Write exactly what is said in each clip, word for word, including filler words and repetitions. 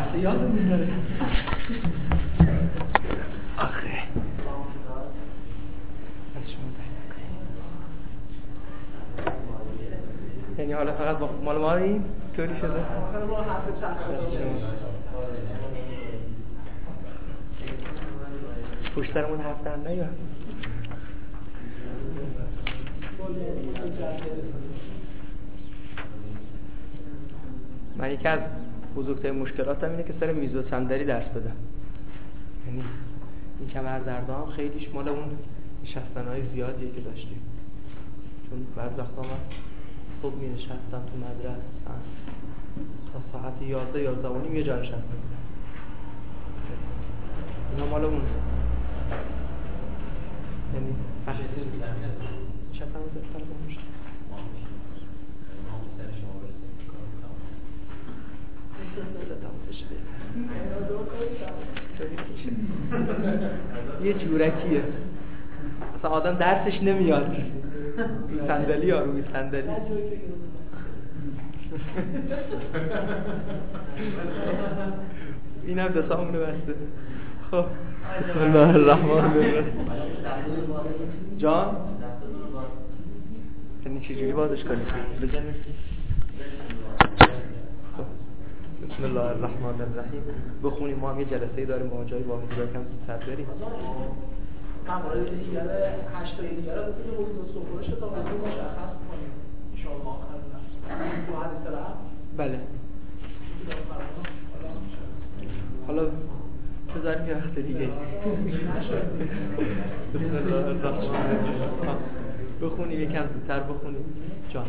یادم میاره آخه از شما یعنی حالا فقط با مال ما این طوری شده آخر ما حرف چخ پشترمون حرف در نگاه من یکی از بزرگترین مشکلاتم اینه که سر میز و صندلی درس بدم. یعنی این کمر دردا هم خیلیش مال اون نشستن‌های زیادیه که داشتیم، چون بعض وقتا من صبح می نشستم تو مدرسه تا ساعت یازده یازده و نیم یه جا نشسته بودم. اینا مال اون یعنی وقتی نشستم و زفتر بامشت یه جورکیه اصلا آدم درسش نمیاد روی صندلی ها روی صندلی این هم دستامونه بسته. خب بسم الله الرحمن الرحیم. جان یعنی چجوری بازش کنیم بزنیم. بسم الله الرحمن الرحیم. بخونیم. ما هم یه جلسه داریم با جای با دیگه کم زودتر بریم. مقاله دیگر هشت تا دیگر رو بگید موضوع صحبتش تا موضوع مشخص کنیم ان شاء الله آخر تو حدیث رفت. بله. حالا بذاریم یه وقت دیگه. بسم الله الرحمن الرحیم. بخونیم یکم زودتر بخونیم. جان.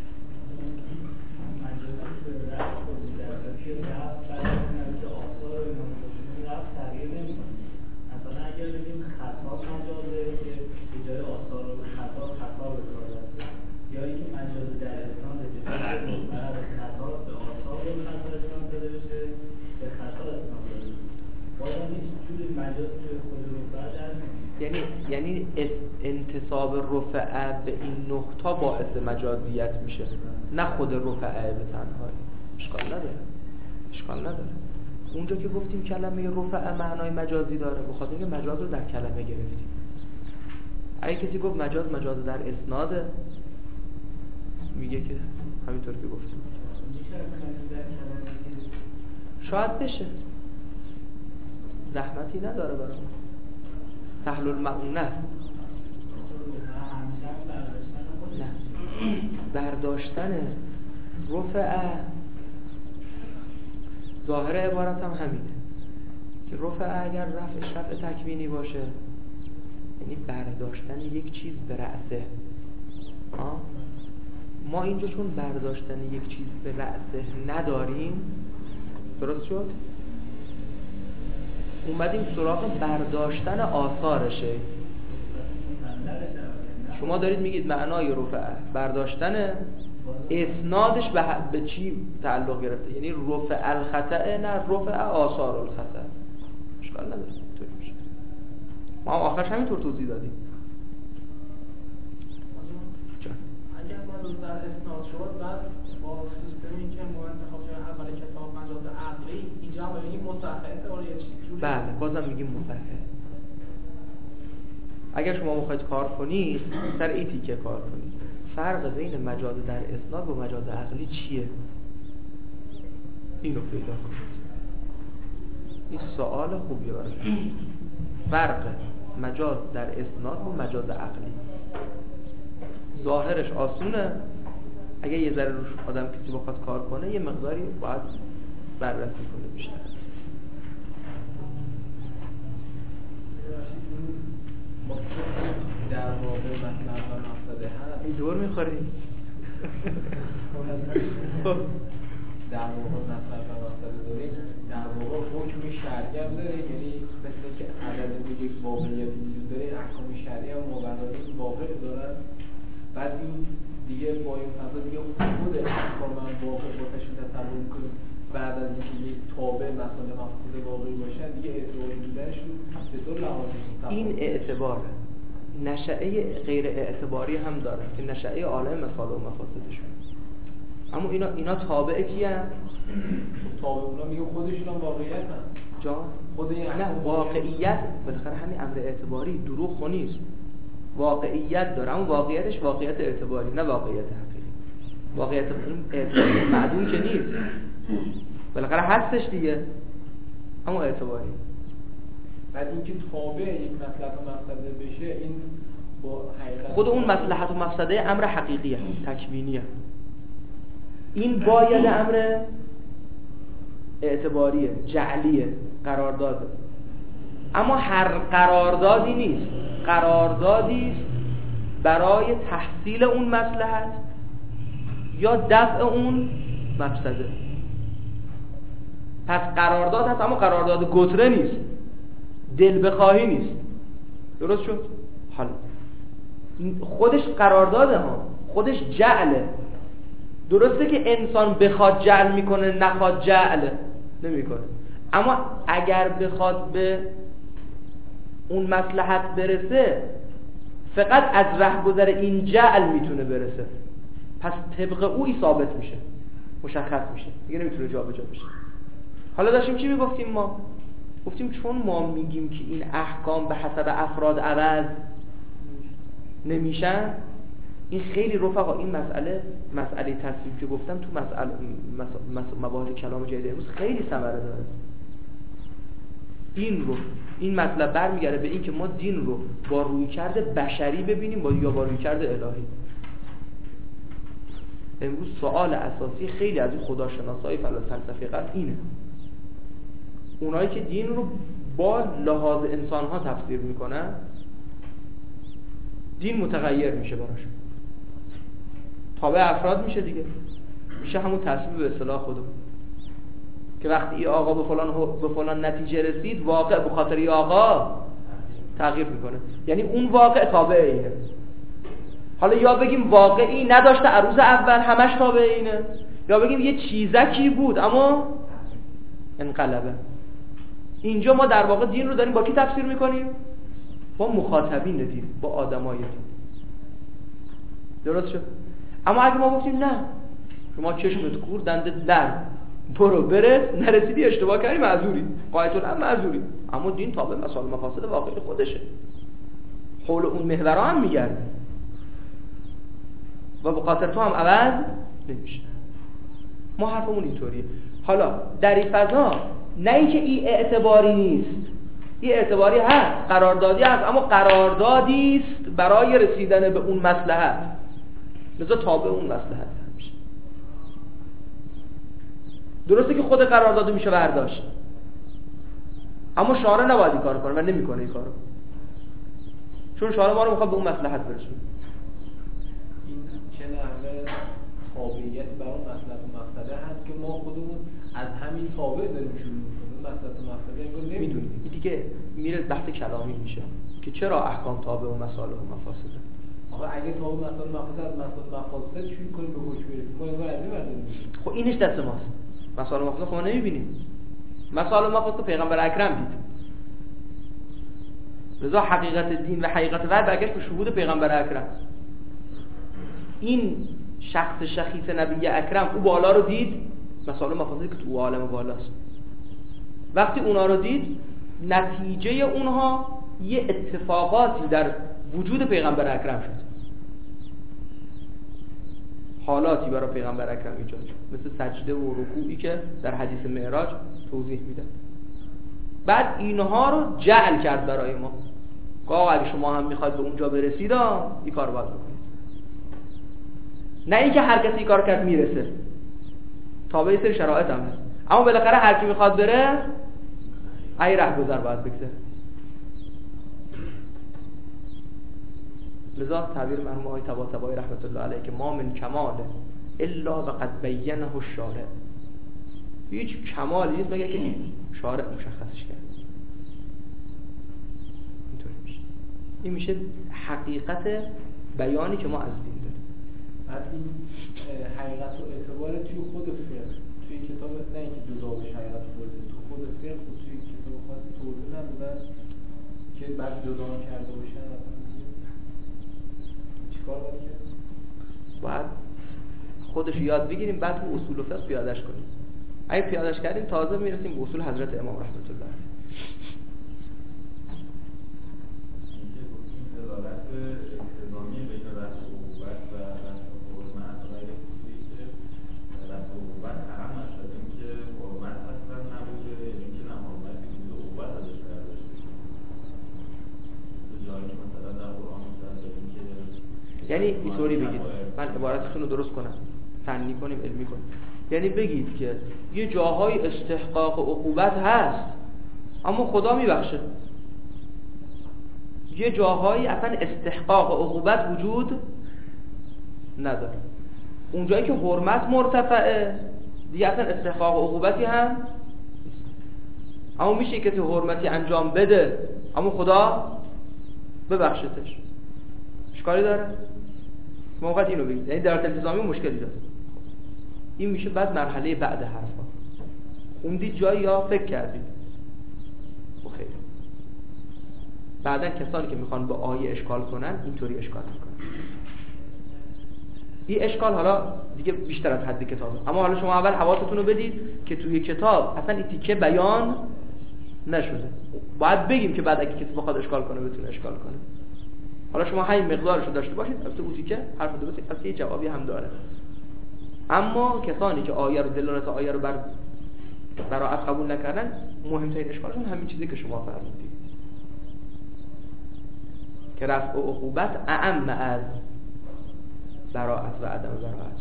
یعنی یعنی انتساب رفعه به این نقطه باعث مجازیت میشه، نه خود رفعه به تنهایی. اشکال نداره اشکال نداره اونجا که گفتیم کلمه رفعه معنای مجازی داره، بخاطر اینکه مجاز رو در کلمه گرفتیم. اگه کسی گفت مجاز مجاز در اسناده، میگه که همینطور که گفتیم شاید بشه، زحمتی نداره برای ما. سهل المعونه نه برداشتن رفعه. ظاهر عبارت هم همینه که رفعه اگر رفعش رفع تکوینی باشه یعنی برداشتن یک چیز به رأسه. آه؟ ما اینجا چون برداشتن یک چیز به رأسه نداریم، درست شد؟ اومدیم سراغ برداشتن آثارشه. شما دارید میگید معنای رفعه برداشتن اسنادش به, به چی تعلق گرفته؟ یعنی رفع الخطأ نه رفع آثار الخطأ. اشکال نداره اینطوری میشه. ما هم آخرش همینطور توضیح دادیم. اگر مجاز در اسناد شد بعد با سیستمی که ما انتخاب کردیم اول کتاب مجاز عقلی اینجا هم ببینیم مصححه یا یه چیزی. بله بازم میگیم مصححه. اگر شما میخواید کار کنید سر این تیکه کار کنید. فرق بین مجاز در اسناد و مجاز عقلی چیه؟ اینو پیدا کنید. این سوال خوبیه برای فرق مجاز در اسناد و مجاز عقلی. ظاهرش آسونه، اگه یه ذره روش آدم کسی بخواد کار کنه یه مقداری باید بررسی کنه بیشتر. در واقع مطلب و مقصد هست این دور میخوریم. در واقع مطلب و مقصد داریم در واقع حکم شرعی هم داره، یعنی مثل که عدد یک واقعیت وجود داره، احکام شرعی هم مبنای واقع دارن. بعد این دیگه با این فضا دیگه خود احکام واقع با تشکیل تصور میکنیم بعد از اینکه یک تابع مسائل مفقود واقعی باشن دیگه اعتباری بودنشون به دو لحاظ این اعتبار نشأه غیر اعتباری هم داره که نشأه عالم مصالح و مفاسدشون. اما اینا اینا تابع کیه؟ تابع اونا میگه خودشون هم واقعیت هست جا خود این نه واقعیت بالاخره همین امر اعتباری دروغ نیست، واقعیت داره اما واقعیتش واقعیت اعتباری نه واقعیت حقیقی. واقعیت اعتباری معدوم که نیست، بالاخره هستش دیگه اما اعتباری. بعد اینکه تابع یک مصلحت و مفسده بشه این با حقیقت خود اون مصلحت و مفسده امر حقیقیه، تکوینیه. این باید امر اعتباریه، جعلیه، قرارداده. اما هر قراردادی نیست، قراردادی است برای تحصیل اون مصلحت یا دفع اون مفسده. پس قرارداد هست اما قرارداد گتره نیست، دل بخواهی نیست. درست شد؟ حالا خودش قرارداده ها، خودش جعله. درسته که انسان بخواد جعل میکنه، نخواد جعل نمیکنه، اما اگر بخواد به اون مصلحت برسه فقط از رهگذر این جعل میتونه برسه، پس طبق او ثابت میشه، مشخص میشه، دیگه نمیتونه جابجا بشه. حالا داشتیم چی میگفتیم ما؟ گفتیم چون ما میگیم که این احکام به حسب افراد عوض نمیشن، این خیلی رفقا این مسئله مسئله تصویب که گفتم تو مسئله مباحث کلام جدید امروز خیلی ثمره داره. این رو این مطلب برمیگرده به این که ما دین رو با رویکرد بشری ببینیم با یا با رویکرد الهی. امروز سوال اساسی خیلی از این خداشناسای فلسفه غرب اینه، اونایی که دین رو با لحاظ انسان‌ها تفسیر میکنن دین متغیر میشه براشون، تابع افراد میشه دیگه، میشه همون تصویب به اصطلاح خودمون که وقتی ای آقا به فلان به فلان نتیجه رسید واقع به خاطر ای آقا تغییر میکنه، یعنی اون واقع تابع اینه. حالا یا بگیم واقعی نداشته عروض اول همش تابع اینه، یا بگیم یه چیزکی بود اما انقلبه. اینجا ما در واقع دین رو داریم با کی تفسیر میکنیم؟ با مخاطبین دین، با آدمای دین. درست شد؟ اما اگه ما گفتیم نه شما چشمت کور دنده در برو برس، نرسیدی اشتباه کردی معذوری، قایت الامر معذوری، اما دین تابع مسائل مفاسد واقعی خودشه، حول اون محور هم میگرده و به خاطر تو هم عوض نمیشه. ما حرفمون اینطوریه. حالا در این فضا نه اینکه این اعتباری نیست، این اعتباری هست، قراردادی هست، اما قراردادی است برای رسیدن به اون مصلحت، لذا تابع اون مصلحت میشه. درسته که خود قرارداد میشه برداشت، اما شارع نباید این کارو کنه و نمیکنه این کارو، چون شارع ما رو میخواد به اون مصلحت برسونه. این چه نحوه تابعیت بر اون مصلحت و مقصده هست که ما خودمون از همین تابع داریم شروع میکنیم، مصلحت و مقصده انگار نمیدونیم. این دیگه میره بحث کلامی میشه که چرا احکام تابع و مصالح و مفاسده. آقا اگه تابع مصالح و مفاسد از مصالح و مفاسد شروع کنیم به حکم برسیم، ما انگار از این برداریم. خب اینش دست ماست. مصالح و مفاسد خب ما نمیبینیم. مصالح و مفاسد پیغمبر اکرم دید. لذا حقیقت دین و حقیقت وحی برگشت به شهود پیغمبر اکرم. این شخص شخیص نبی اکرم او بالا رو دید، مصالح و مفاسدی که تو عالم بالاست. وقتی اونا رو دید، نتیجه اونها یه اتفاقاتی در وجود پیغمبر اکرم شد، حالاتی برای پیغمبر اکرم ایجاد شد، مثل سجده و رکوعی که در حدیث معراج توضیح میده. بعد اینها رو جعل کرد برای ما که آقا اگه شما هم میخواید به اونجا برسید این کار باید بکنید. نه اینکه هر کسی این کار کرد میرسه، تابع سری شرایط هم هست، اما بالاخره هر کی میخواد بره ای رهگذر باید بگذره. لذا تعبیر مرحوم آقای طباطبایی رحمت الله علیه که ما من کمال الا وقد بینه الشارع، هیچ کمالی نیست مگر که شارع مشخصش کرد. اینطوری میشه. این میشه حقیقت بیانی که ما از دین داریم. بعد این حقیقت و اعتبار توی خود فقه، توی کتاب نه اینکه جدا بشه حقیقت و اعتبار، تو خود فقه و توی کتاب خاص توضیح ندادن که بعد جدا کرده باشن. چیکار باید کرد؟ باید خودش یاد بگیریم، بعد تو اصول فقه پیادهش کنیم. اگه پیادهش کردیم تازه میرسیم به اصول حضرت امام رحمت الله علیه. یعنی اینطوری بگید، من عبارتتون رو درست کنم، فنی کنیم، علمی کنیم. یعنی بگید که یه جاهای استحقاق عقوبت هست اما خدا میبخشه، یه جاهایی اصلا استحقاق عقوبت وجود نداره. اونجایی که حرمت مرتفعه دیگه اصلا استحقاق عقوبتی هم نیست. اما میشه کسی حرمتی انجام بده اما خدا ببخشتش، اشکالی داره؟ موقعیت اینو بگید، یعنی در التزامی مشکلی داره. این میشه بعد مرحله بعد حرفا. خوندید جایی یا فکر کردید؟ خیر. بعدا کسانی که میخوان با آیه اشکال کنن اینطوری اشکال میکنن. این اشکال حالا دیگه بیشتر از حد کتابه، اما حالا شما اول حواستون رو بدید که توی کتاب اصلا این تیکه بیان نشده. باید بگیم که بعد اگه کسی بخواد اشکال کنه بتونه اشکال کنه. حالا شما همین مقدارشو داشته باشید، البته اون تیکه حرف درستی البته یه جوابی هم داره. اما کسانی که آیه رو دلالت آیه رو بر براءت قبول نکردن، مهمترین اشکالشون همین چیزی که شما فرمودید که رفع عقوبت اعم از براءت و عدم براءت.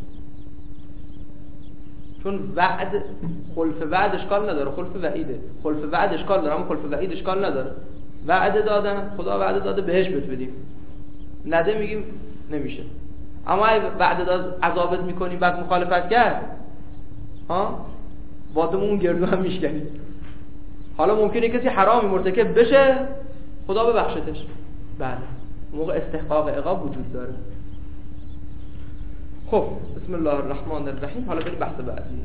چون وعد خلف وعد اشکال نداره، خلف وعیده. خلف وعد اشکال داره اما خلف وعید اشکال نداره. وعده دادن، خدا وعده داده بهش بهت بدیم، نده میگیم نمیشه. اما اگه وعده داد عذابت میکنیم بعد مخالفت کرد، ها واسمون اون گردو هم میشکنیم. حالا ممکنه کسی حرامی مرتکب بشه خدا ببخشتش، بله موقع استحقاق عقاب وجود داره. خب بسم الله الرحمن الرحیم. حالا بریم بحث بعدی.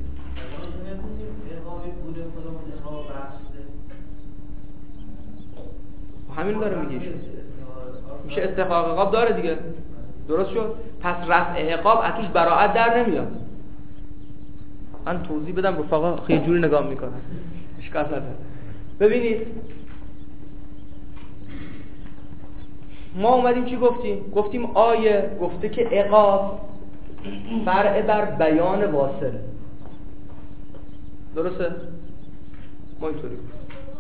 همین داره میگه، میشه استحقاق عقاب داره دیگه، درست شد. پس رفع عقاب اتوش براءت در نمیاد. من توضیح بدم رفقا خیلی جوری نگاه میکنن، اشکال نداره. ببینید ما اومدیم چی گفتیم؟ گفتیم آیه گفته که عقاب فرع بر بیان واصل، درسته؟ ما اینطوری گفتیم.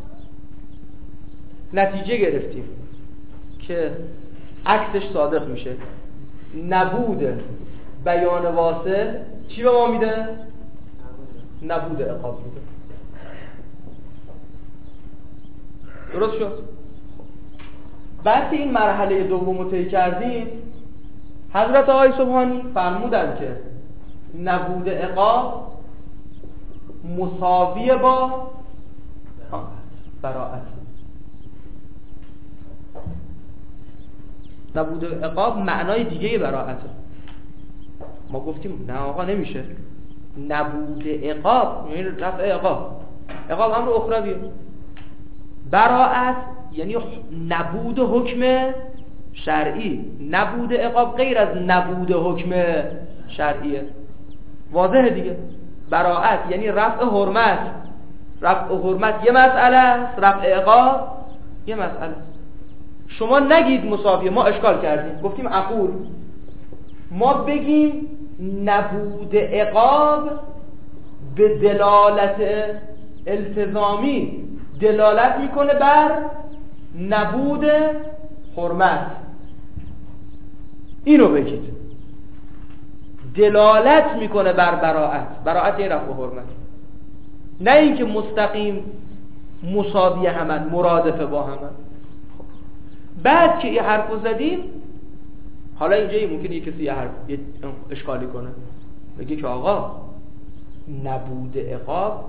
نتیجه گرفتیم که عکسش صادق میشه. نبود بیان واصل چی به ما میده؟ نبود عقاب میده. درست شد؟ بعد که این مرحله دوم رو طی کردیم، حضرت آقای سبحانی فرمودن که نبود عقاب مساوی با براءت. نبود عقاب معنای دیگه براءته. ما گفتیم نه آقا نمیشه. نبود عقاب یعنی رفع عقاب. عقاب امر اخرویه. براءت یعنی نبود حکم شرعی. نبود عقاب غیر از نبود حکم شرعیه. واضحه دیگه. براءت یعنی رفع حرمت. رفع حرمت یه مسئله است، رفع عقاب یه مسئله است. شما نگید مساویه، ما اشکال کردیم گفتیم عقول، ما بگیم نبود عقاب به دلالت التزامی دلالت میکنه بر نبود حرمت. اینو بگید دلالت میکنه بر براءت. براءت یه رفع حرمت، نه اینکه مستقیم مساوی همن، مرادفه با همن. بعد که یه حرف رو زدیم، حالا اینجا ممکنه یه کسی یه حرف یه اشکالی کنه، بگه که آقا نبود عقاب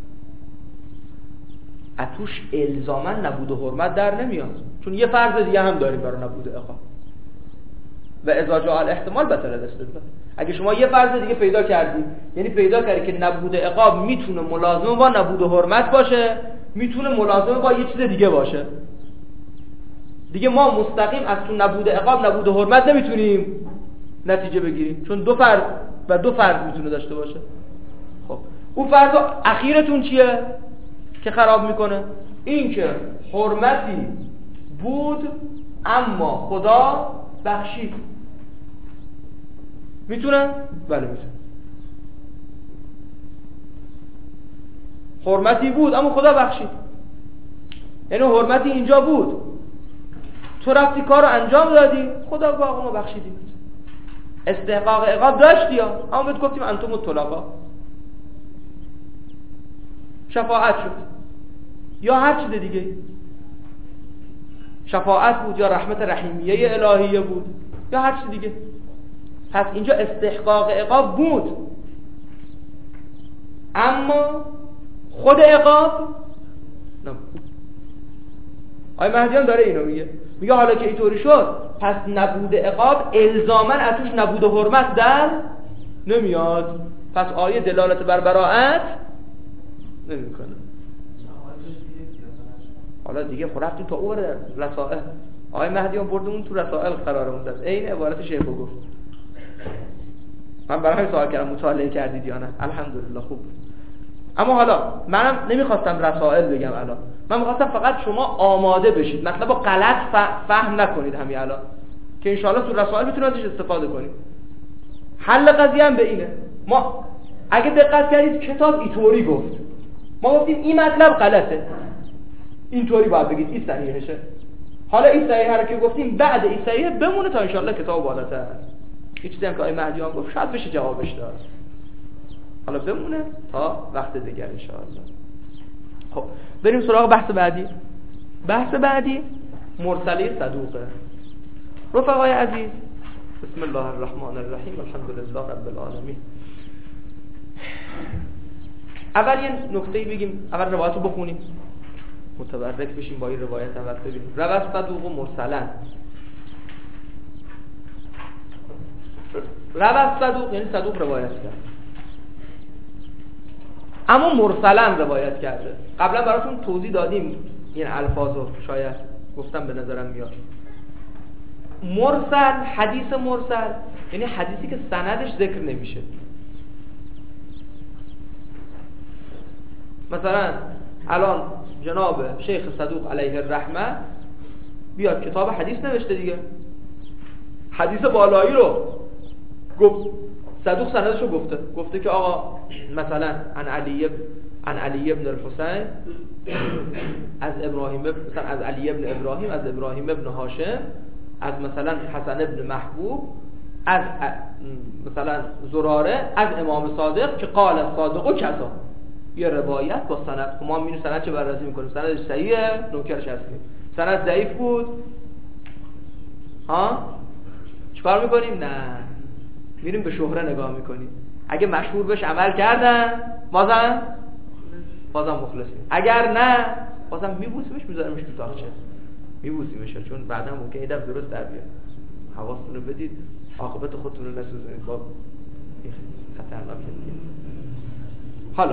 اتوش الزاما نبود حرمت در نمیاد، چون یه فرض دیگه هم داریم برای نبود عقاب و اذا جاء الاحتمال بطل الاستدلال. اگه شما یه فرض دیگه پیدا کردید، یعنی پیدا کردید که نبود عقاب میتونه ملازمه با نبود حرمت باشه، میتونه ملازمه با یه چیز دیگه باشه، دیگه ما مستقیم از تو نبود عقاب نبود حرمت نمیتونیم نتیجه بگیریم، چون دو فرض و دو فرض میتونه داشته باشه. خب اون فرض اخیرتون چیه که خراب میکنه؟ این که حرمتی بود اما خدا بخشید. میتونه؟ بله میتونه. حرمتی بود اما خدا بخشید، یعنی حرمتی اینجا بود، تو رفتی کار رو انجام دادی، خدا باقی ما بخشیدی. استحقاق عقاب داشتی ها، اما بهت گفتیم انتم الطلقاء، شفاعت شد یا هر چیز دیگه، شفاعت بود یا رحمت رحیمیه الهیه بود یا هر چیز دیگه. پس اینجا استحقاق عقاب بود اما خود عقاب نبود. آقای مهدیان داره اینو میگه، میگه حالا که اینطوری شد پس نبود عقاب الزاماً ازش نبود حرمت در نمیاد، پس آیه دلالت بر براءت نمیکنه. حالا دیگه خب رفتیم تا او رسائل، آقای مهدیان بردمون تو رسائل قرارمون داد، این عبارت شیخ رو گفت. من برای همین سوال کردم مطالعه کردید یا نه؟ الحمدلله خوب. اما حالا منم نمیخواستم رسائل بگم الان، من میخواستم فقط شما آماده بشید، مطلب رو غلط فهم نکنید همین الان، که انشاءالله تو رسائل بتونید ازش استفاده کنید. حل قضیه هم به اینه. ما اگه دقت کردید کتاب اینطوری گفت، ما گفتیم این مطلب غلطه، اینطوری باید بگید، این صحیحشه. حالا این صحیحه رو که گفتیم بعد این صحیحه بمونه تا انشاءالله کتاب بالاتر. یه چیزی هم که آقای مهدیان گفت شاید بشه جوابش داد، حالا بمونه تا وقت دیگر انشاءالله. خب بریم سراغ بحث بعدی. بحث بعدی مرسله صدوقه. رفقای عزیز، بسم الله الرحمن الرحیم، الحمدلله رب العالمین. اول یه نکته بگیم، اول روایت رو بخونیم متبرک بشیم با این روایت هم وقت ببینیم. روایت صدوق و مرسلن. روایت صدوق یعنی صدوق روایت کرد، اما مرسلن روایت کرده. قبلا براتون توضیح دادیم این الفاظو، شاید گفتم به نظرم میاد. مرسل، حدیث مرسل یعنی حدیثی که سندش ذکر نمیشه. مثلا الان جناب شیخ صدوق علیه الرحمه بیاد کتاب حدیث نوشته دیگه، حدیث بالایی رو گفت، صدوق سندش رو گفته، گفته که آقا مثلا عن علی عن علی ابن الحسین از ابراهیم، مثلا از علی ابن ابراهیم، از ابراهیم ابن هاشم، از مثلا حسن ابن محبوب، از مثلا زراره، از امام صادق که قال صادق و کذا. یه روایت با سند، ما می‌بینیم سند چه بررسی می‌کنیم، سندش صحیحه نوکرش هستیم، سند ضعیف بود ها چیکار می‌کنیم؟ نه، میریم به شهره نگاه می‌کنیم. اگه مشهور بشه عمل کردن بازم بازم مخلصیم، اگر نه بازم میبوسیمش میذاریمش تو تاقچه، میبوسیمش، چون بعدا ممکنه ایدم درست در بیاد. حواستون رو بدید عاقبت خودتون رو نسوزونید، با خطرناکه دیگه. حالا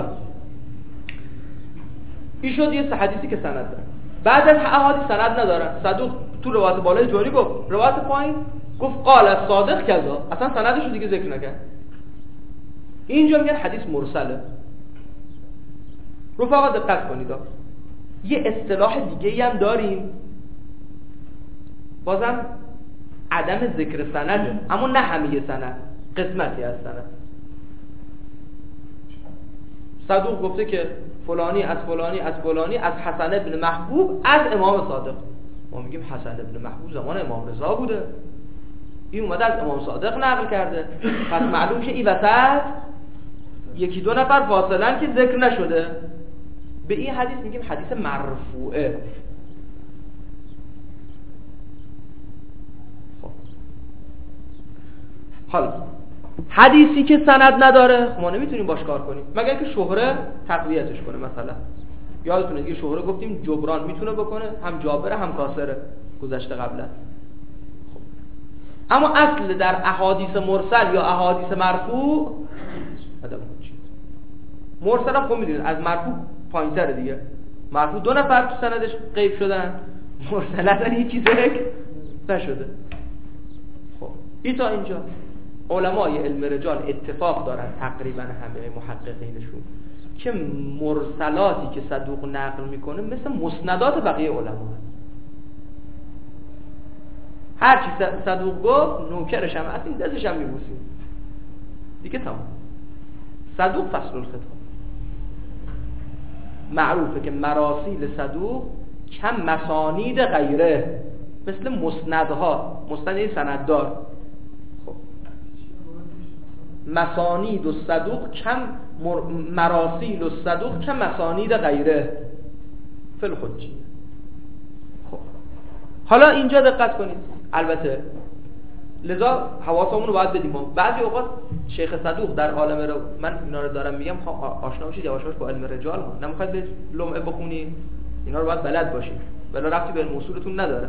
این شد یه حدیثی که سند داره. بعد از احادیث سند ندارن. صدوق تو روایت بالای جوری گفت، روایت پایین گفت قال از صادق کذا، اصلا سندش رو دیگه ذکر نکرد. اینجا میگن حدیث مرسله. رفقا دقت کنید، یه اصطلاح دیگه‌ای هم داریم، بازم عدم ذکر سنده، اما نه همه سند، قسمتی از سند. صدوق گفته که فلانی از فلانی از فلانی از حسن ابن محبوب از امام صادق. ما میگیم حسن ابن محبوب زمان امام رضا بوده، این اومده از امام صادق نقل کرده، پس معلوم که این وسط یکی دو نفر فاصلن که ذکر نشده. به این حدیث میگیم حدیث مرفوعه. خب حالا حدیثی که سند نداره ما نمیتونیم باش کار کنیم مگر که شهره تقویتش کنه. مثلا یادتونه دیگه شهره گفتیم جبران میتونه بکنه، هم جابره هم کاسره گذشته قبلا. خب اما اصل در احادیث مرسل یا احادیث مرفوع ادب چی؟ مرسل هم خب میدونید از مرفوع پایین‌تره دیگه. مرفوع دو نفر تو سندش غیب شدن، مرسل اصلا هیچ چیزی ذکر نشده. خب این تا اینجا. علمای علم رجال اتفاق دارن تقریبا همه محققینشون که مرسلاتی که صدوق نقل میکنه مثل مسندات بقیه علما هست. هر چی صدوق گفت نوکرش هم هستیم دستش هم میبوسیم دیگه تمام. صدوق فصل الخطاب. معروفه که مراسیل صدوق کم مسانید غیره، مثل مسندها، مسند این سنددار. خب مسانید و صدوق کم مر... مراسیل و صدوق کم مسانید غیره فی الحجیه. خب حالا اینجا دقت کنید، البته لذا حواسمون رو باید بدیم. بعضی اوقات شیخ صدوق در عالم رو، من اینا رو دارم میگم آشنا بشید یواش یواش با علم رجال، نمیخواید به لمعه بخونی، اینا رو باید بلد باشید ولی ربطی به علم اصولتون نداره.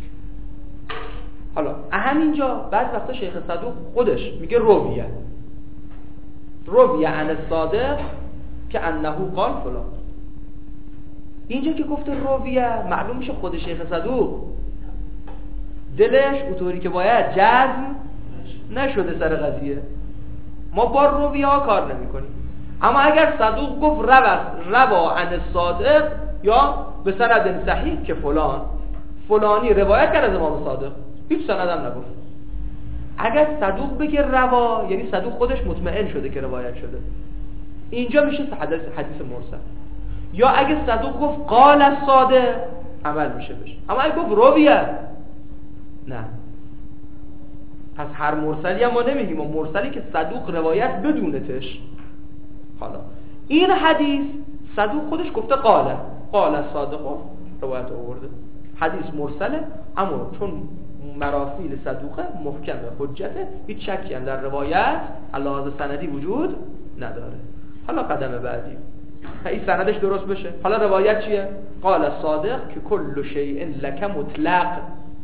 حالا همینجا بعضی وقتا شیخ صدوق خودش میگه رویه رویه عن الصادق که انه قال فلان. اینجا که گفته رویه معلوم میشه خود شیخ صدوق دلش اونطوری که باید جزم نشده سر قضیه. ما با رویه ها کار نمی کنیم. اما اگر صدوق گفت روا عن الصادق یا به سند صحیح که فلان فلانی روایت کرد از امام صادق، هیچ سندم نگفت. اگر صدوق بگه روا یعنی صدوق خودش مطمئن شده که روایت شده، اینجا میشه حدیث حدیث مرسل. یا اگه صدوق گفت قال الصادق عمل میشه بشه. اما اگه گفت رویه نه. پس هر مرسلی هم ما نمیگیم، ما مرسلی که صدوق روایت بدونتش. حالا این حدیث صدوق خودش گفته قاله قال الصادق روایت آورده، حدیث مرسله، اما چون مراسیل صدوقه محکمه حجته، هیچ شکی هم در روایت علاوه سندی وجود نداره. حالا قدم بعدی این سندش درست بشه. حالا روایت چیه؟ قال الصادق که کل شیء لک مطلق.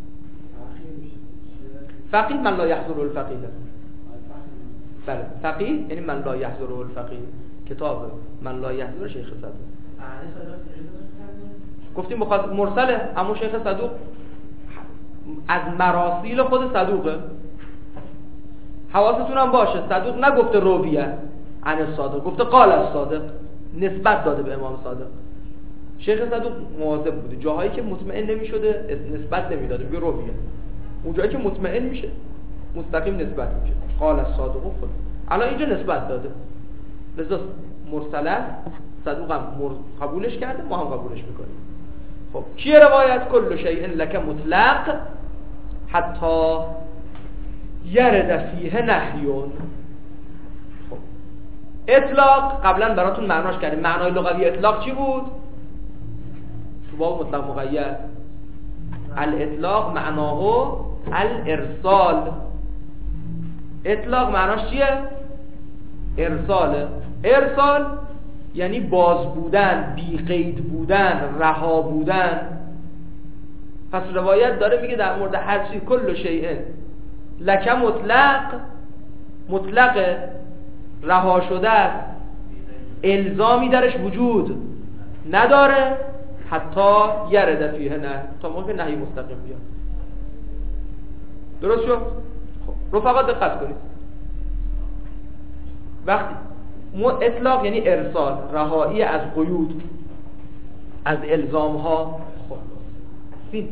فقیه من لا یحضره الفقیه. بله فقیه یعنی من لا یحضره الفقیه. کتاب من لا یحضره شیخ صدوق. گفتیم مخاطب مرسله، اما شیخ صدوق از مراسیل خود صدوقه. حواستون هم باشه صدوق نگفته رویه عن الصادق، گفته قال الصادق، نسبت داده به امام صادق. شیخ صدوق مواظب بوده جاهایی که مطمئن نمی‌شده نسبت نمیداده، میگه رویه. اون جایی که مطمئن میشه مستقیم نسبت میشه، قال الصادق خود. الان اینجا نسبت داده، لذا مرسله صدوق هم قبولش کرده، ما هم قبولش میکنیم. خب کیه روایت؟ کل شیء لک مطلق حتی یرد فیه نهیون. خب اطلاق قبلا براتون معناش کردیم. معنای لغوی اطلاق چی بود؟ تو باب مطلق مقید الاطلاق معناه الارسال. اطلاق معناش چیه؟ ارساله. ارسال یعنی باز بودن، بی قید بودن، رها بودن. پس روایت داره میگه در مورد هر چیز کل شیء لک مطلق، مطلق رها شده است، الزامی درش وجود نداره حتی یرد فیه نه، تا موقع نهی مستقیم بیاد. درست شد؟ خب رفقا دقت کنید، وقتی اطلاق یعنی ارسال، رهایی از قیود، از الزام ها. خب فین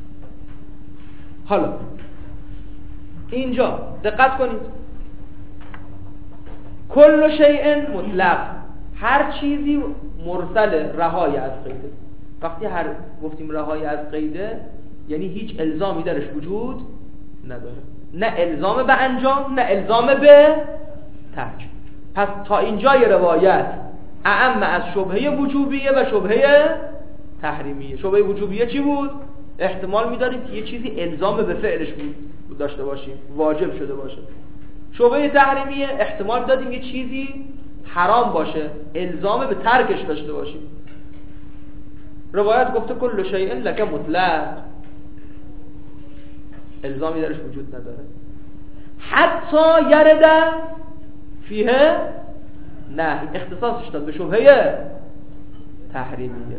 حالا اینجا دقت کنید، کل شیء مطلق، هر چیزی مرسل، رهایی از قیده. وقتی هر گفتیم رهایی از قیده یعنی هیچ الزامی درش وجود نداره، نه الزام به انجام نه الزام به ترک. پس تا اینجای روایت اعم از شبهه وجوبیه و شبهه تحریمیه. شبهه وجوبیه چی بود؟ احتمال می‌داریم که یه چیزی الزام به فعلش بود داشته باشیم، واجب شده باشه. شبهه تحریمیه احتمال دادیم یه چیزی حرام باشه، الزام به ترکش داشته باشیم. روایت گفته کل شیء لک مطلق، الزامی درش وجود نداره حتی یرد فیه نه، اختصاصش داد به شبهه تحریمیه.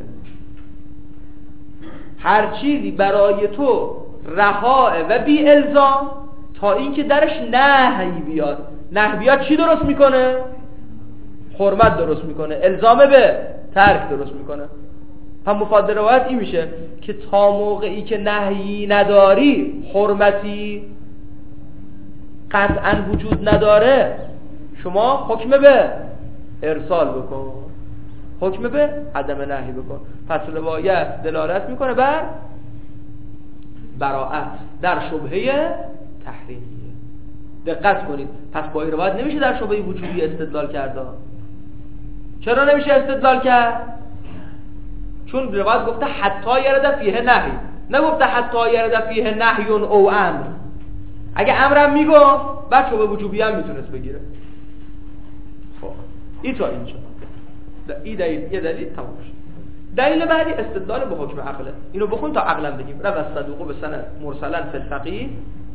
هر چیزی برای تو رهاه و بی الزام تا اینکه درش نهی بیاد. نهی بیاد چی درست میکنه؟ حرمت درست میکنه، الزام به ترک درست میکنه. هم مفاد روایت این میشه که تا موقعی که نهی نداری، حرمتی قطعا وجود نداره، شما حکم به ارسال بکن، حکم به عدم نهی بکن. پس روایت دلالت میکنه بر براءت در شبهه تحریمیه. دقت کنید، پس با این روایت نمیشه در شبهه وجوبی استدلال کرد. چرا نمیشه استدلال کرد؟ چون روایت گفته حتی یرد فیه نهی، نگفته حتی یرد فیه نهی او امر. اگه امرم میگفت بعد شبهه وجوبی هم میتونست بگیره. خب این تا اینجا این دلیل، یه دلیل تمام شد. دلیل بعدی استدلال به حکم عقله. اینو بخون تا عقلم بگیم. رو الصدوق به سند مرسلا فی الفقیه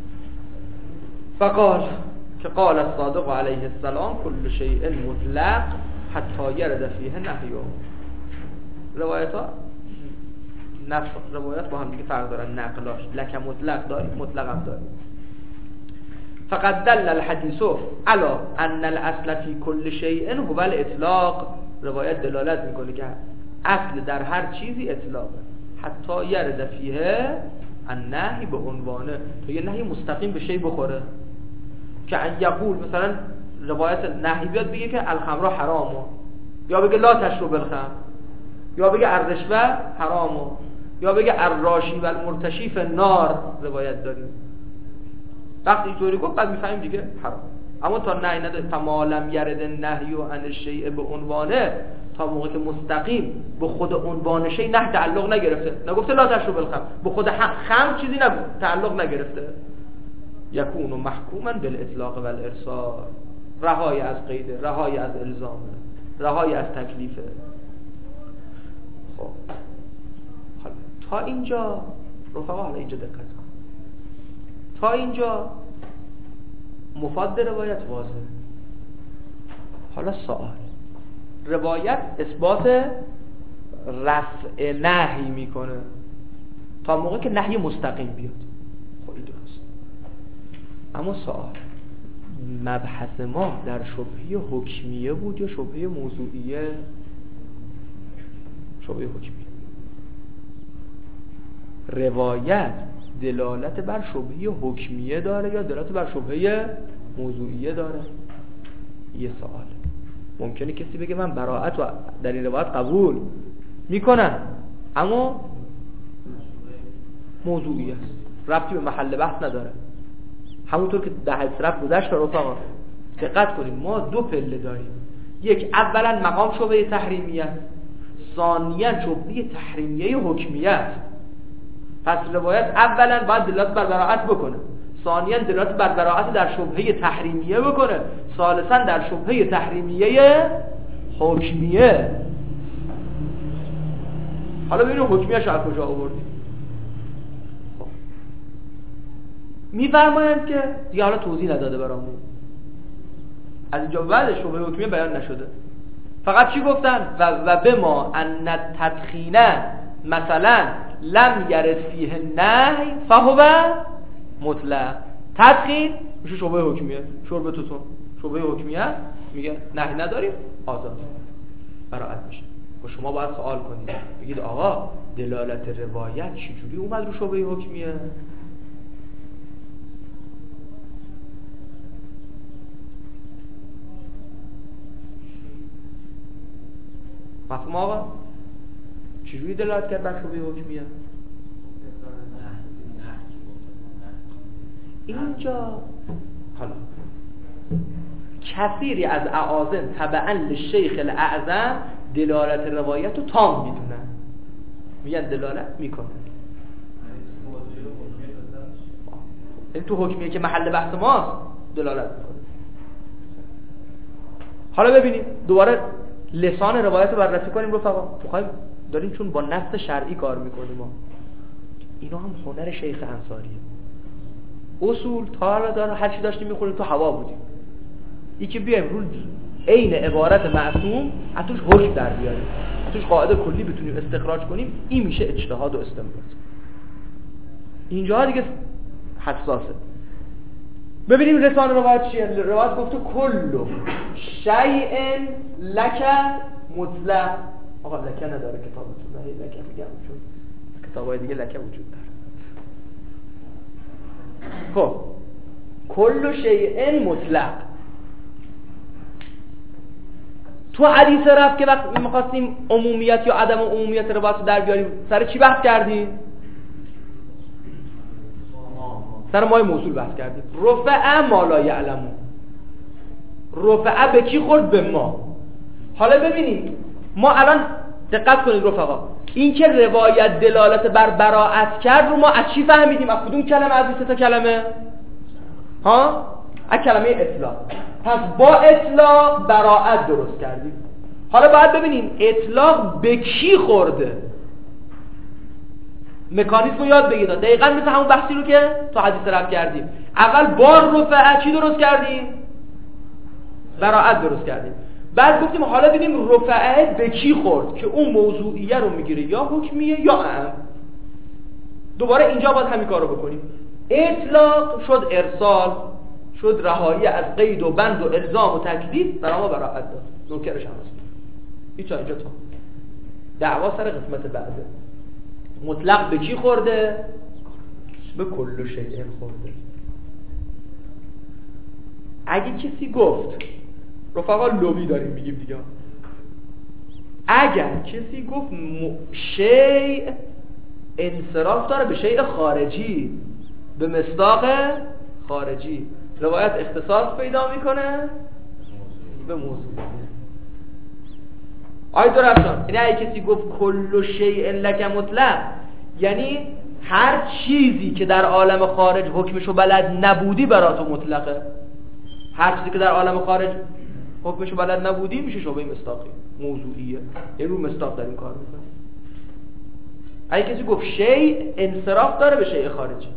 فقال که قال الصادق علیه السلام کل شیء مطلق حتی یرد فیه نهی. روایت ها نفس روایت با هم دیگه فرق دارن، نقلاش لک مطلق داریم، مطلق هم داریم. فقط دل الحدیث علی ان الاصل فی کل شیء هو الاطلاق. روایت دلالت میکنه که اصل در هر چیزی اطلاقه. حتی یرد فیه النهی به عنوانه، تو یه نهی مستقیم به شی بخوره که یقول مثلا روایت نهی بیاد بگه که الخمر حرامه، یا بگه لا تشرب الخمر، یا بگه الرشوه حرامه، یا بگه الراشی و المرتشی فی النار. روایت داریم وقتی اینطوری گفت بعد میفهمیم دیگه حرام. اما تا نهی نداره، تا ما لم یرد النهی و عن الشیء به عنوانه، تا موقعی که مستقیم به خود عنوان شی نه تعلق نگرفته، نگفته لا تشرب الخمر، به خود خمر چیزی نگفت، تعلق نگرفته، یکون محکوما بالاطلاق و الارسال، رهایی از قیده، رهایی از الزامه، رهایی از تکلیفه. خب حالا تا اینجا رفقا، حالا اینجا دقت کن، تا اینجا مفاد روایت واضحه. حالا سوال، روایت اثبات رفع نهی میکنه تا موقع که نهی مستقیم بیاد. خب این درست. اما سوال، مبحث ما در شبهه حکمیه بود یا شبهه موضوعیه؟ شبهه حکمیه. روایت دلالت بر شبهه حکمیه داره یا دلالت بر شبهه موضوعیه داره؟ یه سوال. ممکنه کسی بگه من براءت و در این روایت قبول میکنم اما موضوعی است، ربطی به محل بحث نداره. همونطور که ده حدیث رفت گذشت رفقا، دقت کنید ما دو پله داریم. یک، اولا مقام شبهه تحریمیه است، ثانیا شبهه تحریمیه حکمیه است. پس روایت اولا باید دلالت بر براءت بکنه، ثانیا دلالت بر براءت در شبهه تحریمیه بکنه، ثالثا در شبهه تحریمیه حکمیه. حالا ببینیم حکمیه شاید کجا آوردیم. خب میفرمایند که دیگه حالا توضیح نداده برامون، از اینجا بعد شبهه حکمیه بیان نشده، فقط چی گفتن؟ و و بما ان التدخینه مثلا لم یرد فیه النهی فهو مطلق. تدخین میشه شبهه حکمیه، شرب توتون شبهه حکمیه، میگه نهی نداریم آزاد، براءت میشه. و شما باید سوال کنید بگید آقا دلالت روایت چجوری اومد رو شبهه حکمیه؟ مفهوم آقا؟ چجوری دلالت کرد بر شبهه حکمیه؟ اینجا حالا کثیری از اعاظم تبعا للشیخ الاعظم دلالت روایت رو تام میدونن، میگن دلالت میکنه. این تو حکمیه که محل بحث ماست دلالت میکنه. حالا ببینیم دوباره لسان روایت رو بررسی کنیم رفقا. میخوایم داریم چون با نص شرعی کار میکنیم ما. اینا هم هنر شیخ انصاریه. اصول تا حالا داره هر چی داشتیم میخوریم تو هوا بودیم. این که بیایم رو عین عبارت معصوم اتوش حکم در بیاریم، اتوش قاعده کلی بتونیم استخراج کنیم، این میشه اجتهاد و استنباط. اینجا دیگه حساسه. ببینیم رسانه روایت چیه. روایت گفته کلو شیء لک مطلق. آقا لکه نداره کتابتون، نه لکه میگم چون کتابای دیگه لکه وجود داره. خب کل شیء مطلق تو حدیث رفت که وقتی می‌خواستیم عمومیت یا عدم عمومیت روایت رو در بیاریم سر چی بحث کردیم؟ سر مای موصول بحث کردیم. رفع ما لا یعلمون، رفع به کی خورد؟ به ما. حالا ببینید ما الان دقت کنید رفقا، این که روایت دلالت بر براءت کرد رو ما از چی فهمیدیم؟ از کدوم کلمه از این سه تا کلمه؟ ها؟ از کلمه اطلاق. پس با اطلاق براءت درست کردیم. حالا باید ببینیم اطلاق به کی خورده. مکانیزم رو یاد بگیرید. دقیقاً مثل همون بحثی رو که تو حدیث رفت کردیم. اول با رفع چی درست کردیم؟ براءت درست کردیم. بعد گفتیم حالا ببینیم رفعه به کی خورد که اون موضوعیه رو میگیره یا حکمیه یا اعم. دوباره اینجا باید همین کار رو بکنیم. اطلاق شد ارسال، شد رهایی از قید و بند و الزام و تکلیف، برای ما براءت داد. نوکرش هم هست. اینجا اینجا تا دعوا سر قسمت بعده. مطلق به کی خورده؟ به کل شیء خورده. اگه کسی گفت رفقا لوبی داریم میگیم دیگه، اگر کسی گفت م... شیء انصراف داره به شیء خارجی، به مصداق خارجی، روایت اختصاص پیدا میکنه به موضوع. آی درستان، یعنی اگه کسی گفت کل شیء لک مطلق، یعنی هر چیزی که در عالم خارج حکمشو بلد نبودی برات مطلقه. هر چیزی که در عالم خارج حکمشو بلد نبودی میشه شبهه مصداقی، موضوعیه، یعنی رو مصداق داریم کار میکنه. اگه کسی گفت شیء انصراف داره به شیء خارجی،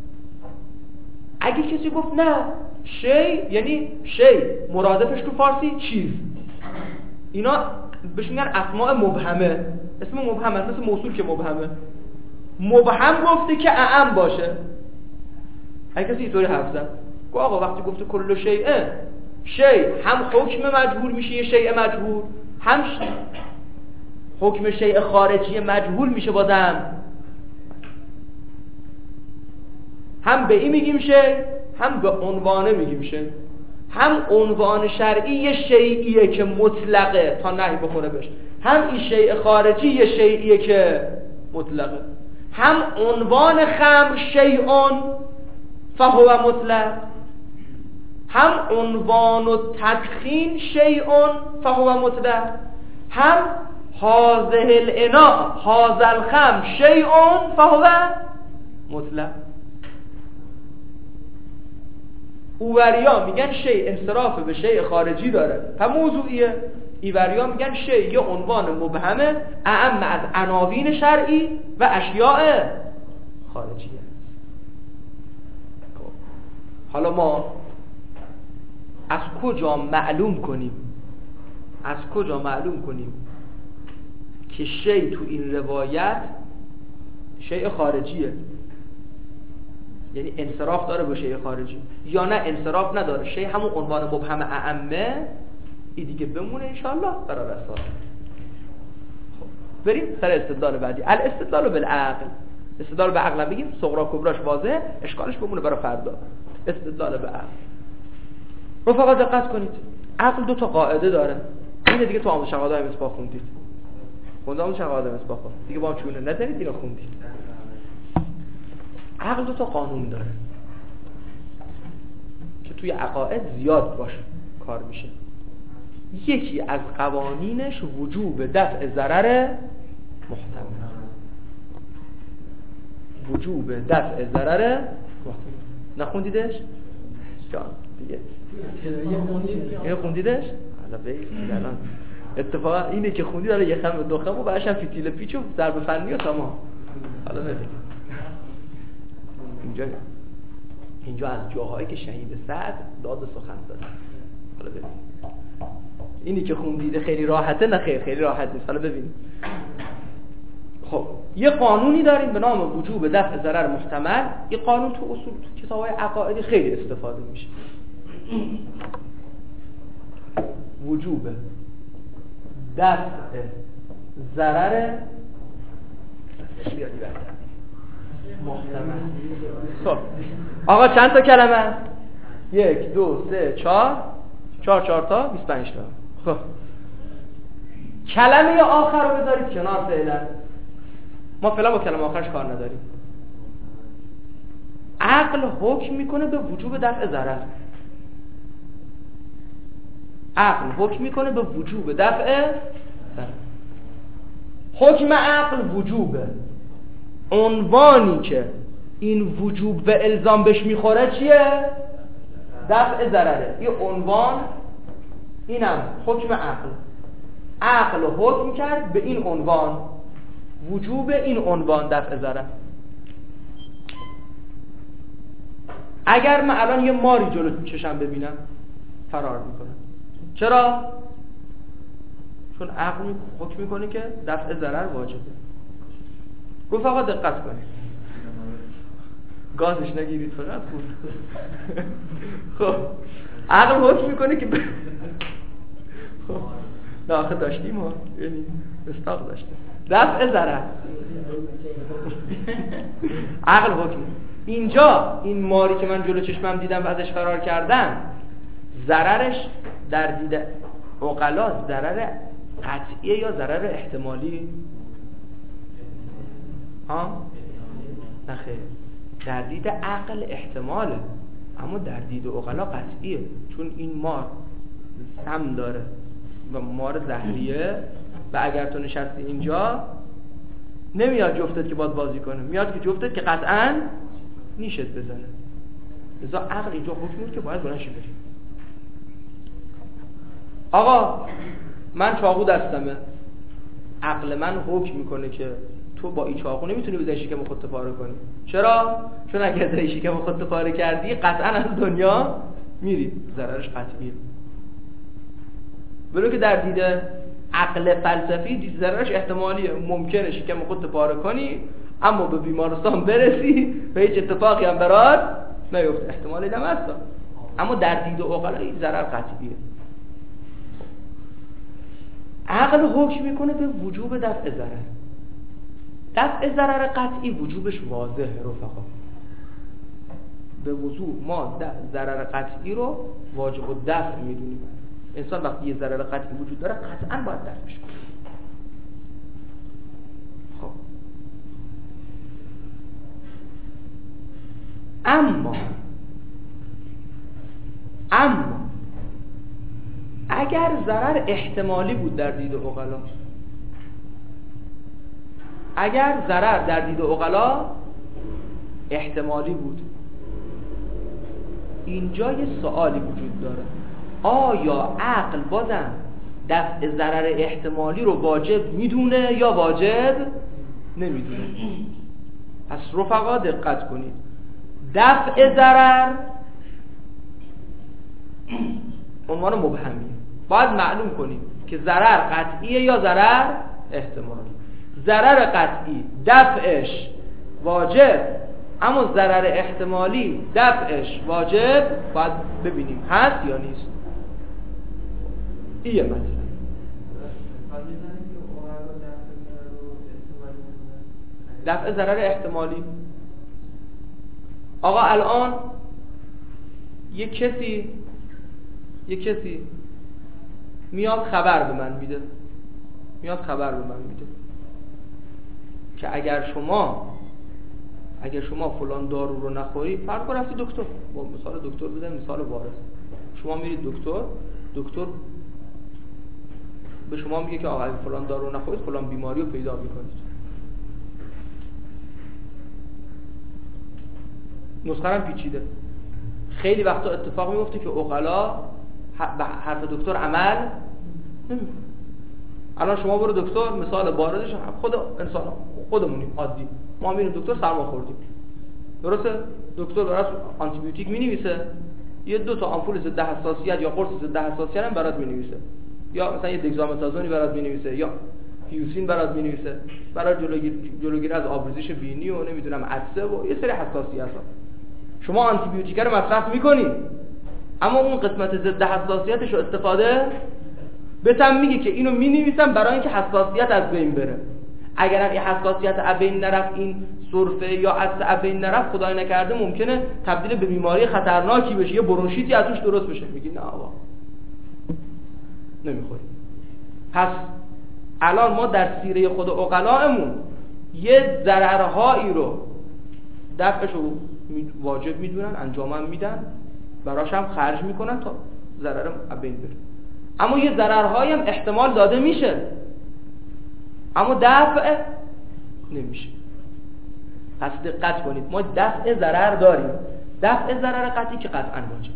اگه کسی گفت نه شیء یعنی شیء مرادفش تو فارسی چیز، اینا بهش میگن اسماء مبهمه. اسم مبهمه مثل موصول که مبهمه. مبهم گفته که اعم باشه. اگه کسی اینطوری حرف زد گفت آقا وقتی گفته کل شیء، شیء هم حکم مجهول میشه یه شیء مجهول، هم حکم شیء خارجی مجهول میشه بازم. هم به این میگیم شیء، هم به عنوانه میگیم شیء. هم عنوان شرعی یه شیئیه که مطلقه تا نهی بخوره بهش، هم این شیء خارجی یه شیئیه که مطلقه. هم عنوان خمر شیئون فهو مطلق، هم عنوان و تدخین شیئون فهو مطلق، هم هذه الاناء هذا الخمر شیئون فهو مطلق. اووریا میگن شیء انصراف به شیء خارجی داره هم موضوعیه، ایوریا میگن شیء یه عنوان مبهمه اعم از عناوین شرعی و اشیاء خارجیه. حالا ما از کجا معلوم کنیم از کجا معلوم کنیم که شیء تو این روایت شیء خارجیه، یعنی انصراف داره به شیء خارجی، یا نه انصراف نداره، شیء همون عنوان مبهم اعمه، این دیگه بمونه انشاءالله برای رسال. خب بریم سر استدلال بعدی، الاستدلال بالعقل. استدلال به عقل بگیم صغرا کبراش واضحه، اشکالش بمونه برای فردا. استدلال به عقل. رفقا دقت کنید، عقل دو تا قاعده داره. اینه دیگه تو آموزش شهادت مصباح خوندید. خوندید آموزش شهادت مصباح دیگه با هم چونه نزنید، اینو خوندید. عقل دو تا قانون داره که توی عقاید زیاد باش کار میشه. یکی از قوانینش وجوب دفع ضرر محتمل، وجوب دفع ضرر محتمل. نخوندیدش؟ جان دیگه اینو خوندیدش؟ حالا بگید الان اتفاقا اینه که خوندید، حالا یه خم دو خم و بعدش هم فیتیل پیچ و ضرب فنی و تمام. حالا ببینید اینجا اینجا از جاهایی که شهید سعد داد سخن داده. حالا ببین اینی که خوندید خیلی راحته، نه خیلی خیلی راحت نیست. حالا ببین خب یه قانونی داریم به نام وجوب دفع ضرر محتمل. این قانون تو اصول تو کتاب‌های عقائدی خیلی استفاده میشه. وجوب دفع ضرر محتمل. خب آقا چند تا کلمه است؟ یک دو سه چهار چهار چهار تا بیست و پنج تا. خب کلمه آخر رو بذارید کنار فعلا، ما فعلا با کلمه آخرش کار نداریم. عقل حکم میکنه به وجوب دفع ضرر. عقل حکم میکنه به وجوب دفع ضرر. حکم عقل وجوبه. عنوانی که این وجوب به الزام بهش میخوره چیه؟ دفع ضرره. این عنوان، اینم حکم عقل. عقل حکم کرد به این عنوان، وجوب این عنوان دفع ضرر. اگر من الان یه ماری جلو چشم ببینم فرار میکنم. چرا؟ چون عقل حکم میکنه که دفع ضرر واجبه. رفقا دقت کنید، گازش نگیرید فقط خوب. خب عقل حکم میکنه که خب نه آخه داشتیم ها، یعنی استاق داشتیم دفع ضرر. عقل حکم اینجا این ماری که من جلو چشمم دیدم و ازش فرار کردم، ضررش در دید عقلا ضرر قطعیه یا ضرر احتمالی؟ ها؟ نه خیر، در دید عقل احتماله، اما در دید عقلا قطعیه. چون این مار سم داره و مار زهریه و اگر تو نشستی اینجا نمیاد جفتت که باید بازی کنه، میاد که جفتت که قطعاً نیشت بزنه. لذا عقل اینجا حکم میکنه که باید بلند شی بری. آقا من چاقو دستمه، عقل من حکم میکنه که تو با این چاقو نمیتونی بزنی شکم خودت پاره کنی. چرا؟ چون اگر زنی شکم خودت پاره کردی قطعا از دنیا میری، ضررش قطعیه. ولی که در دید عقل فلسفی دید ضررش احتمالیه، ممکنه شکم خودت پاره کنی اما به بیمارستان برسی و هیچ اتفاقی هم برات نیفته، احتمالی هم هست. اما در دید عقلا این ضرر قطعیه. عقل حکم میکنه به وجوب دفع ضرر. دفع ضرر قطعی وجوبش واضحه رفقا. به وضوح ما ضرر قطعی رو واجب الدفع میدونیم. انسان وقتی یه ضرر قطعی وجود داره قطعا باید دفعش کنه. خب اما اما اگر ضرر احتمالی بود در دید عقلا، اگر ضرر در دید عقلا احتمالی بود، اینجا یه سوالی وجود داره. آیا عقل بازم دفع ضرر احتمالی رو واجب میدونه یا واجب نمیدونه؟ پس رفقا دقت کنید، دفع ضرر عنوان مبهمیه. باید معلوم کنیم که ضرر قطعیه یا ضرر احتمالی. ضرر قطعی دفعش واجب، اما ضرر احتمالی دفعش واجب باید ببینیم هست یا نیست. ایه مثلا دفع ضرر احتمالی. آقا الان یک کسی یک کسی میاد خبر به من میده میاد خبر به من میده که اگر شما اگر شما فلان دارو رو نخوری، فرض کن رفتی دکتر، با مثال دکتر بزنیم، مثال بارز، شما میرید دکتر، دکتر به شما میگه که آقا اگه فلان دارو رو نخورید فلان بیماری رو پیدا میکنید. نسخه هم پیچیده. خیلی وقتا اتفاق میفته که عقلا به حرف دکتر عمل نمیکنه. الان شما برو دکتر، مثال بارزش خود انسان خودمونیم عادی، ما میریم دکتر سرما خوردیم، درسته؟ دکتر براش آنتی بیوتیک مینویسه، یه دو تا آمپول ضد حساسیت یا قرص ضد حساسیت هم برات مینویسه، یا مثلا یه دگزامتازونی برات مینویسه، یا هیوسین برات می‌نویسه برای جلوگیری جلوگیری از آبریزش بینی و نمیدونم عطسه و یه سری حساسیت‌ها. شما آنتی بیوتیک رو مصرف می‌کنید اما اون قسمت ضد حساسیتش رو استفاده بهتم میگه که اینو می‌نویسم برای اینکه حساسیت از بین بره. اگر این حساسیت از بین نرفت، این سرفه یا عطسه از بین نرفت، خدای نکرده ممکنه تبدیل به بیماری خطرناکی بشه، یه برونشیتی از توش درست بشه. میگی نه آقا نمیخوری. پس الان ما در سیره خود عقلائمون یه ضررهایی رو دفعش رو واجب میدونن، انجام هم میدن، براش هم خرج میکنن تا ضرر از بین بره. اما یه ضررهایی هم احتمال داده میشه اما دفع نمیشه. پس دقت کنید، ما دفع ضرر داریم. دفع ضرر قطعی که قطعا واجب.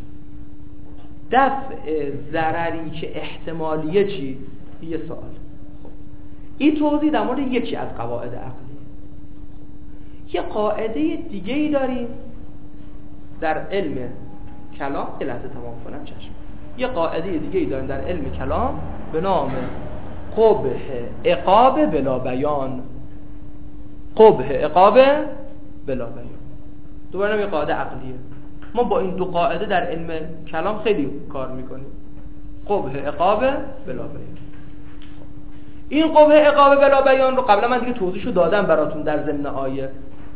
دفع ضرری که احتمالیه چی؟ یه سوال. خب این توضیح در مورد یکی از قواعد عقلی. یه قاعده دیگه ای داریم در علم کلام. یه لحظه تمام کنم چشم. یه قاعده دیگه ای داریم در علم کلام به نام قبح عقاب بلا بیان. قبح عقاب بلا بیان دوباره یه قاعده عقلیه. ما با این دو قاعده در علم کلام خیلی کار میکنیم. قبح عقاب بلا بیان. این قبح عقاب بلا بیان رو قبلا من دیگه توضیحشو دادم براتون در ضمن آیه.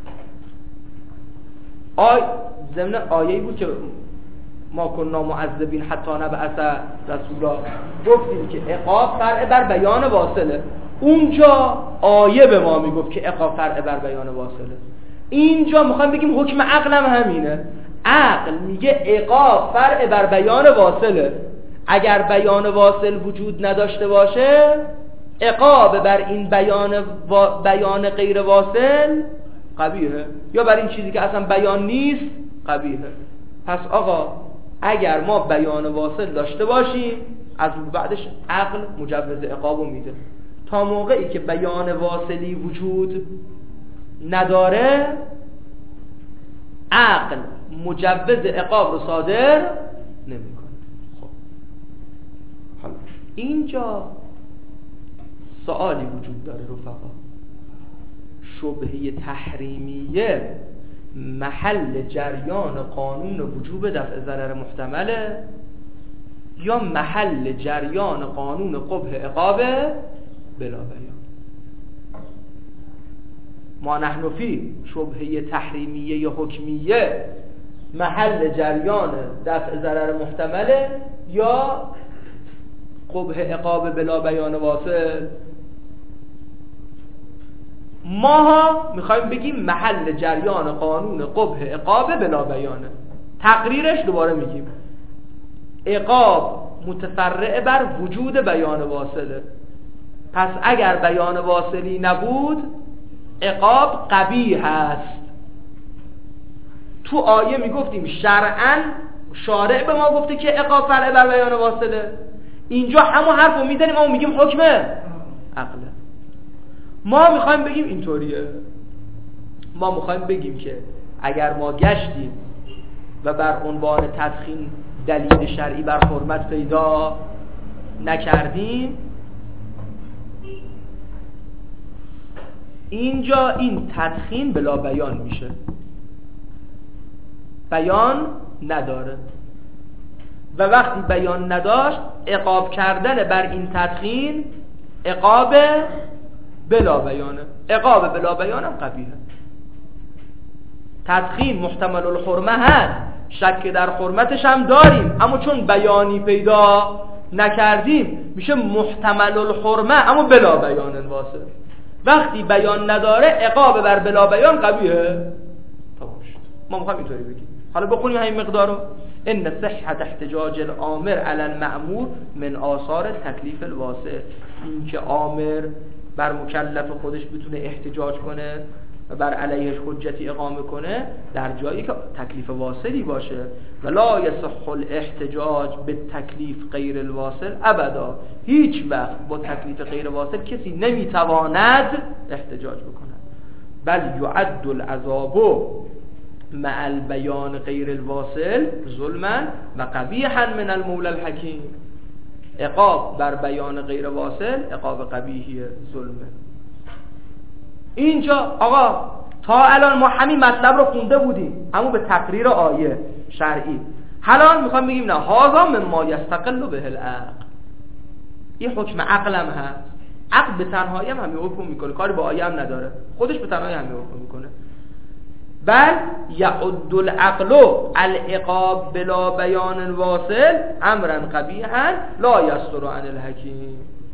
آی ضمن آیه‌ای بود که ما کنا معذبین حتی نبعث رسولا، گفتیم که عقاب فرع بر بیان واصله. اونجا آیه به ما میگفت که عقاب فرع بر بیان واصله. اینجا میخوایم بگیم حکم عقلم همینه. عقل میگه عقاب فرع بر بیان واصله. اگر بیان واصل وجود نداشته باشه، عقاب بر این بیان و... بیان غیر واصل قبیحه، یا بر این چیزی که اصلا بیان نیست قبیحه. پس آقا اگر ما بیان واصل داشته باشیم، از بعدش عقل مجوز عقابو میده. تا موقعی که بیان واصلی وجود نداره، عقل مجوز عقاب رو صادر نمیکنه. خب حالا اینجا سوالی وجود داره رفقا. شبهه تحریمیه محل جریان قانون وجوب دفع ضرر محتمله یا محل جریان قانون قبح عقاب بلا بیان؟ ما نحن فی شبهه تحریمیه یا حکمیه محل جریان دفع ضرر محتمله یا قبح عقاب بلا بیان واصل؟ ما میخوایم بگیم محل جریان قانون قبح عقاب بلا بیانه. تقریرش دوباره میگیم عقاب متفرع بر وجود بیان واصله. پس اگر بیان واصلی نبود، عقاب قبیح هست. تو آیه میگفتیم شرعاً شارع به ما گفته که عقاب فرع بر بیان واصله. اینجا همون حرفو میزنیم اما میگیم حکم عقله. ما میخوایم بگیم اینطوریه. ما میخوایم بگیم که اگر ما گشتیم و بر عنوان تدخین دلیل شرعی بر حرمت پیدا نکردیم، اینجا این تدخین بلا بیان میشه، بیان نداره. و وقتی بیان نداشت، عقاب کردن بر این تدخین عقاب بلا بیانه. عقاب بلا بیانم قبیحه. تدخین محتمل الحرمه هست، شک در حرمتش هم داریم، اما چون بیانی پیدا نکردیم میشه محتمل الحرمه اما بلا بیان واصل. وقتی بیان نداره، عقاب بر بلا بیان قبیحه. تمام شد. ما میخوایم اینطوری بگیم. حالا بخونیم همین مقدارو. ان صحت احتجاج الامر علی المأمور من آثار تکلیف الواسع. این که آمر بر مکلف خودش بتونه احتجاج کنه و بر علیهش حجتی اقامه کنه در جایی که تکلیف واصلی باشه. ولا یصح الاحتجاج به تکلیف غیر الواصل ابدا. هیچ وقت با تکلیف غیر واصل کسی نمیتواند احتجاج بکنه. بل یعد العذاب مع البیان غیر الواصل ظلما و قبیحا من المولى الحکیم. عقاب بر بیان غیر واصل عقاب قبیحی ظلمه. اینجا آقا تا الان ما همین مطلب رو خونده بودیم اما به تقریر آیه شرعی. حالا میخوام بگیم نه هذا مما یستقل به العقل، این حکم عقلم هست. عقل به تنهایی هم همین حکم میکنه، کاری با آیه هم نداره، خودش به تنهایی همین حکم میکنه. بل یعد العقل العقاب بلا بیان واصل امرا قبیحا لا یصدر عن الحکیم.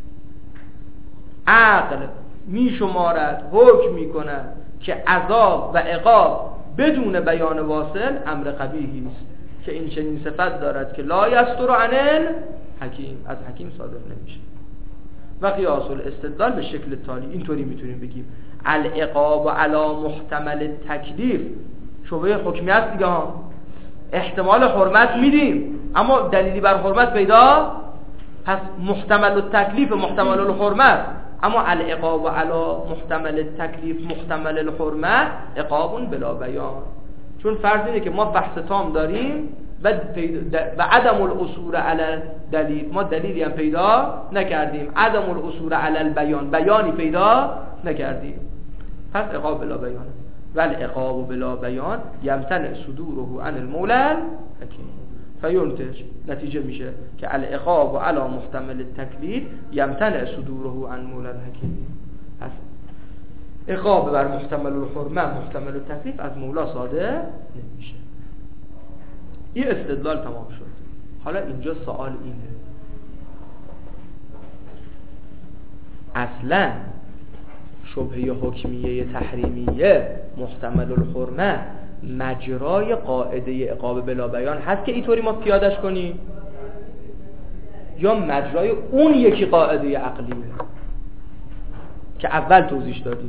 عقل میشمارد، حکم میکند که عذاب و عقاب بدون بیان واصل امر قبیحی است که این چنین صفت دارد که لا یصدر عن الحکیم، از حکیم صادر نمیشه. و قیاس الاستدلال به شکل تالی اینطوری میتونیم بگیم العقاب علی محتمل تکلیف. شبهه حکمی هست دیگه ها، احتمال حرمت میدیم اما دلیلی بر حرمت پیدا، پس محتمل التکلیف محتمل الحرمت، اما العقاب علی محتمل التکلیف محتمل الحرمت عقاب بلا بیان. چون فرض اینه که ما بحث تام داریم و و عدم الاصول علی دلیل، ما دلیلی هم پیدا نکردیم، عدم الاصول علی البیان بیانی پیدا نکردیم، پس عقاب بلا بیان. ول عقاب بلا بیان یمتنع صدوره عن المولى الحکیم فینتج، نتیجه میشه که العقاب علی محتمل التکلیف یمتنع صدوره عن المولى الحکیم. پس عقاب بر محتمل الحرمه محتمل التکلیف از مولا صادر نمیشه. این استدلال تمام شد. حالا اینجا سوال اینه، اصلا شبهه حکمیه تحریمیه محتمل الحرمه مجرای قاعده عقاب بلا بیان هست که اینطوری ما پیادش کنیم، یا مجرای اون یکی قاعده عقلیه که اول توضیح دادیم؟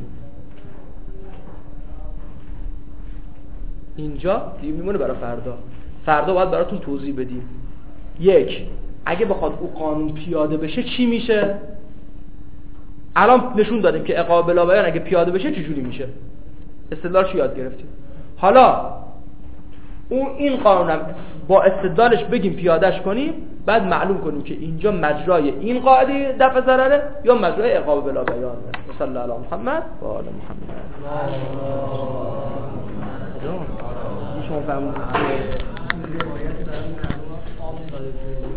اینجا دیگه میمونه برای فردا. فردا باید براتون توضیح بدیم یک، اگه بخواد او قانون پیاده بشه چی میشه. الان نشون دادیم که عقاب بلا بیان اگه پیاده بشه چجوری میشه، استدلالش یاد گرفتیم. حالا اون این قانونم با استدلالش بگیم پیادهش کنیم، بعد معلوم کنیم که اینجا مجرای این قاعده دفع ضرره یا مجرای عقاب بلا بیانه. صلی الله علی محمد و آل محمد. شما فهمید